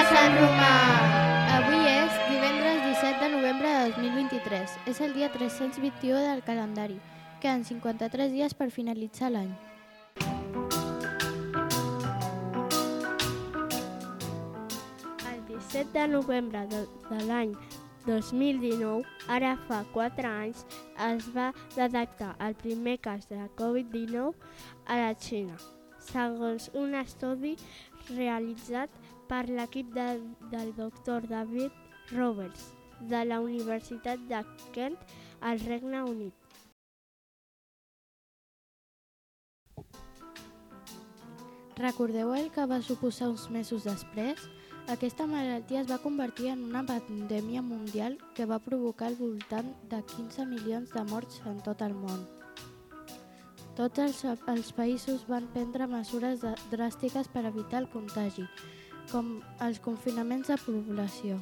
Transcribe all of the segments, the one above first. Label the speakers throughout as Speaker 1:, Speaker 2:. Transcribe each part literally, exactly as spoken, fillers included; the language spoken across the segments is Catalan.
Speaker 1: Sant Romà! Avui és divendres disset de novembre de dos mil vint-i-tres. És el dia tres-cents vint-i-u del calendari. Queden cinquanta-tres dies per finalitzar l'any.
Speaker 2: El disset de novembre de, de l'any dos mil dinou, ara fa quatre anys, es va detectar el primer cas de covid dinou a la Xina, segons un estudi realitzat per l'equip de, del doctor David Roberts de la Universitat de Kent al Regne Unit.
Speaker 1: Recordeu el que va suposar uns mesos després? Aquesta malaltia es va convertir en una pandèmia mundial que va provocar al voltant de quinze milions de morts en tot el món. Tots els, els països van prendre mesures de, dràstiques per evitar el contagi, com els confinaments de població.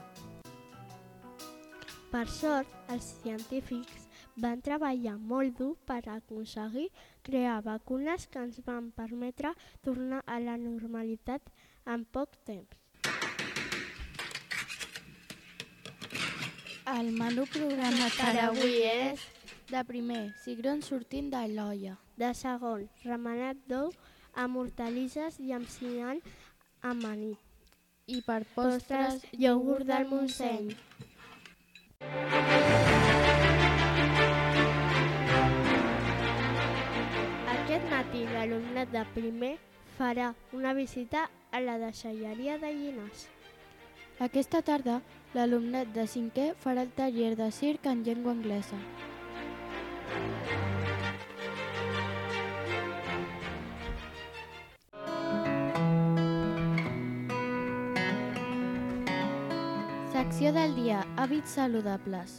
Speaker 2: Per sort, els científics van treballar molt dur per aconseguir crear vacunes que ens van permetre tornar a la normalitat en poc temps.
Speaker 1: El menú programat per avui és: de primer, cigrons sortint de l'olla.
Speaker 2: De segon, remenat d'ou amb hortalisses i amb cinyal amanit.
Speaker 1: I per postres,
Speaker 2: iogurt del Montseny. Aquest matí l'alumnat de primer farà una visita a la deixalleria de Llinars.
Speaker 1: Aquesta tarda, l'alumnat de cinquè farà el taller de circ en llengua anglesa. Secció del dia: hàbits saludables.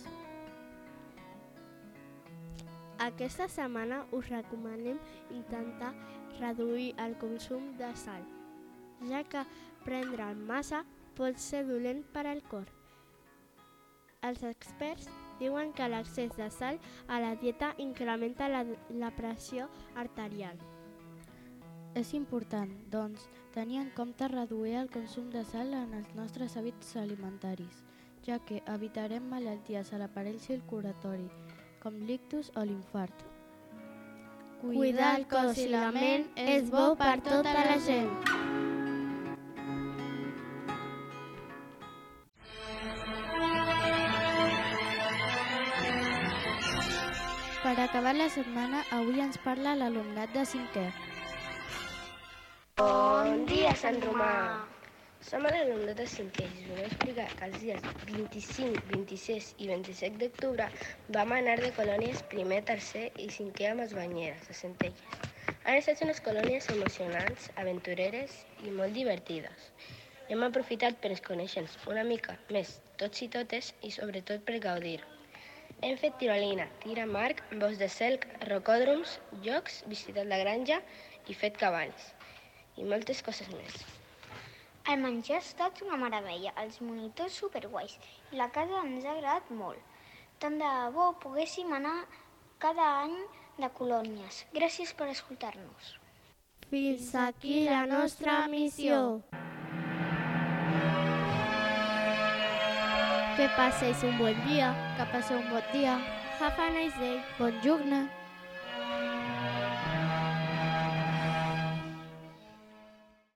Speaker 2: Aquesta setmana us recomanem intentar reduir el consum de sal, ja que prendre'l massa pot ser dolent per al cor. Els experts diuen que l'excés de sal a la dieta incrementa la, la pressió arterial.
Speaker 1: És important, doncs, tenir en compte reduir el consum de sal en els nostres hàbits alimentaris, ja que evitarem malalties a l'aparell circulatori, com l'ictus o l'infart.
Speaker 2: Cuidar el cos i la ment és bo per tota la gent.
Speaker 1: Per acabar la setmana, avui ens parla l'alumnat de cinquè.
Speaker 3: Bon dia, Sant Romà! Som l'alumnat de cinquè i us volem explicar que els dies vint-i-cinc, vint-i-sis i vint-i-set d'octubre vam anar de colònies primer, tercer i cinquè amb les banyeres, a Centelles. Han estat unes colònies emocionants, aventureres i molt divertides. Hem aprofitat per conèixer-nos una mica més tots i totes i sobretot per gaudir-ho. Hem fet tirolina, tir amb arc, vols de celc, rocòdroms, jocs, visitat la granja i fet cavalls. I moltes coses més.
Speaker 4: El menjar ha estat una meravella, els monitors superguais i la casa ens ha agradat molt. Tant de bo poguéssim anar cada any de colònies. Gràcies per escoltar-nos.
Speaker 2: Fins aquí la nostra missió. Que passéis un bon dia.
Speaker 1: Que passeu un bon dia.
Speaker 2: Have a nice day.
Speaker 1: Bon jorn.